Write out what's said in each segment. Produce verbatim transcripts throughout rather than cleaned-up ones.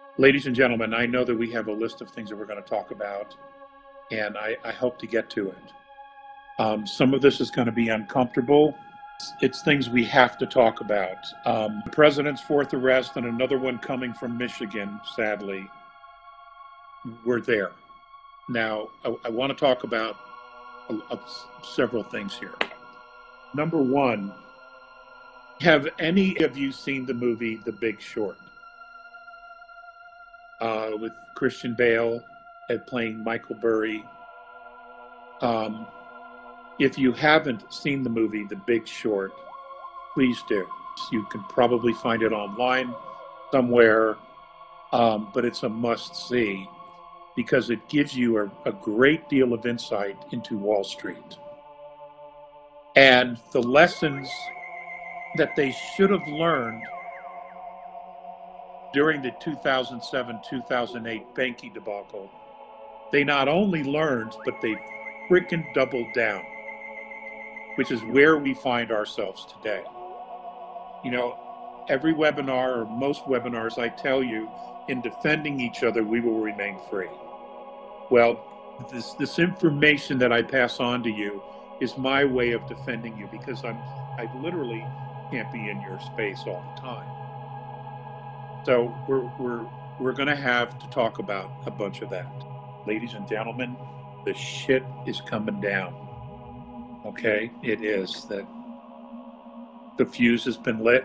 Ladies and gentlemen, I know that we have a list of things that we're going to talk about, and I, I hope to get to it. Um, some of this is going to be uncomfortable. It's things we have to talk about. Um, the president's fourth arrest and another one coming from Michigan, sadly, were there. Now, I, I want to talk about a, a, several things here. Number one, have any of you seen the movie The Big Short? Uh, with Christian Bale at playing Michael Burry. Um, if you haven't seen the movie The Big Short, please do. You can probably find it online somewhere, um, but it's a must-see because it gives you a, a great deal of insight into Wall Street. And the lessons that they should have learned during the two thousand seven two thousand eight banking debacle, they not only learned, but they freaking doubled down, which is where we find ourselves today. You know, every webinar or most webinars, I tell you, in defending each other, we will remain free. Well, this, this information that I pass on to you is my way of defending you because I'm, I literally can't be in your space all the time. So we're, we're, we're going to have to talk about a bunch of that. Ladies and gentlemen, the shit is coming down. Okay, it is. That the fuse has been lit.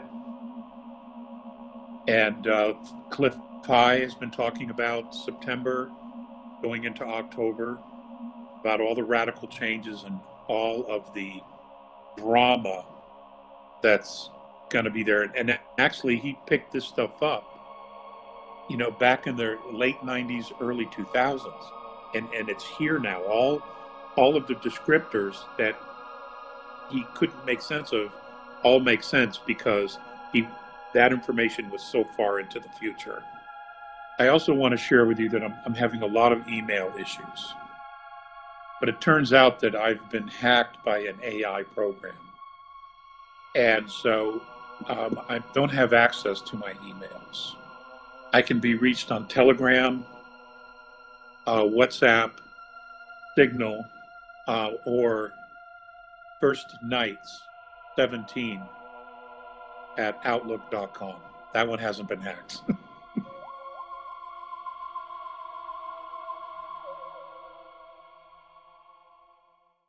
And uh, Cliff High has been talking about September going into October, about all the radical changes and all of the drama that's going to be there. And actually, he picked this stuff up, you know, back in the late nineties, early two thousands. And, and it's here now. All, all of the descriptors that he couldn't make sense of all make sense because he that information was so far into the future. I also want to share with you that I'm, I'm having a lot of email issues. But it turns out that I've been hacked by an A I program. And so um, I don't have access to my emails. I can be reached on Telegram, uh, WhatsApp, Signal, uh, or First Nights seventeen at outlook dot com. That one hasn't been hacked.